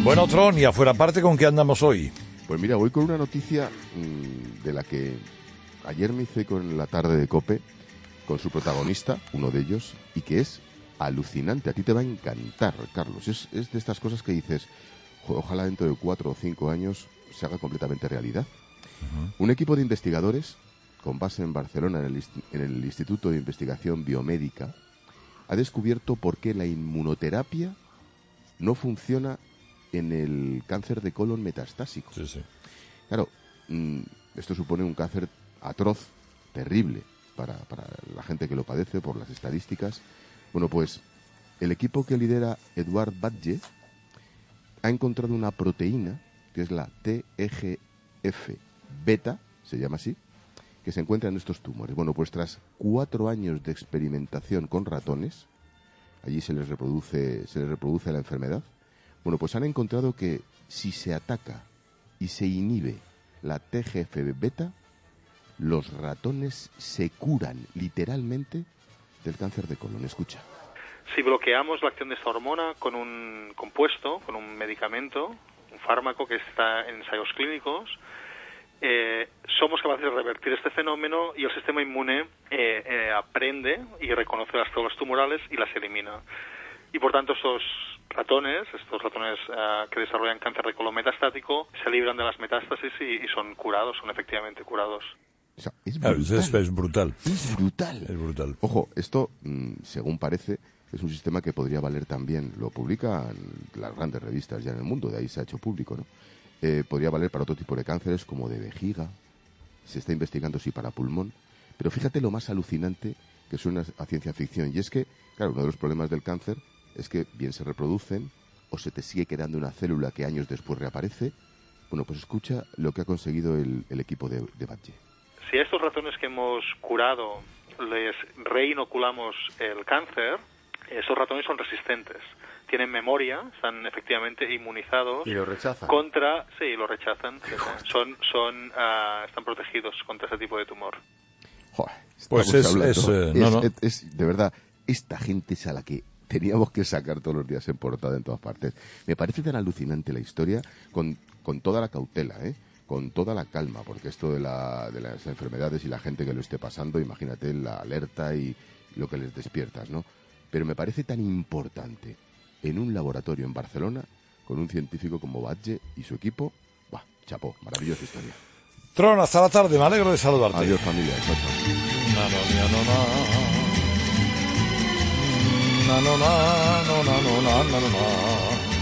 Bueno, Tron, y afuera parte, ¿con qué andamos hoy? Pues mira, voy con una noticia de la que ayer me hice con la tarde de COPE, con su protagonista, uno de ellos, y que es alucinante. A ti te va a encantar, Carlos. Es de estas cosas que dices, ojalá dentro de 4 o 5 años se haga completamente realidad. Un equipo de investigadores, con base en Barcelona, en el Instituto de Investigación Biomédica, ha descubierto por qué la inmunoterapia no funciona en el cáncer de colon metastásico. Sí, sí. Claro, esto supone un cáncer atroz, terrible para la gente que lo padece, por las estadísticas. Bueno, pues el equipo que lidera Eduard Batlle ha encontrado una proteína, que es la TGF-beta, se llama así, que se encuentra en estos tumores. Bueno, pues tras 4 años de experimentación con ratones, allí se les reproduce la enfermedad. Bueno, pues han encontrado que si se ataca y se inhibe la TGF-beta, los ratones se curan literalmente del cáncer de colon. Escucha. Si bloqueamos la acción de esta hormona con un compuesto, con un medicamento, un fármaco que está en ensayos clínicos, somos capaces de revertir este fenómeno y el sistema inmune aprende y reconoce las células tumorales y las elimina. Y por tanto estos ratones que desarrollan cáncer de colon metastático se libran de las metástasis y son curados, son efectivamente curados. O sea, es brutal. Es brutal. Es brutal. Ojo, esto, según parece, es un sistema que podría valer también, lo publican las grandes revistas ya en el mundo, de ahí se ha hecho público, ¿no? Podría valer para otro tipo de cánceres como de vejiga, se está investigando si para pulmón, pero fíjate lo más alucinante que suena a ciencia ficción, y es que, claro, uno de los problemas del cáncer es que bien se reproducen o se te sigue quedando una célula que años después reaparece. Bueno, pues escucha lo que ha conseguido el equipo de Batlle. Si a estos ratones que hemos curado les reinoculamos el cáncer, esos ratones son resistentes. Tienen memoria, están efectivamente inmunizados. ¿Y lo rechazan? Sí, lo rechazan. Están protegidos contra ese tipo de tumor. Joder, pues es de verdad, esta gente es a la que teníamos que sacar todos los días en portada en todas partes. Me parece tan alucinante la historia, con toda la cautela, con toda la calma, porque esto de las enfermedades y la gente que lo esté pasando, imagínate la alerta y lo que les despiertas, ¿no? Pero me parece tan importante en un laboratorio en Barcelona, con un científico como Batlle y su equipo. ¡Bah! Chapó, maravillosa historia. Tron, hasta la tarde, me alegro de saludarte. Adiós, familia. Chao, chao.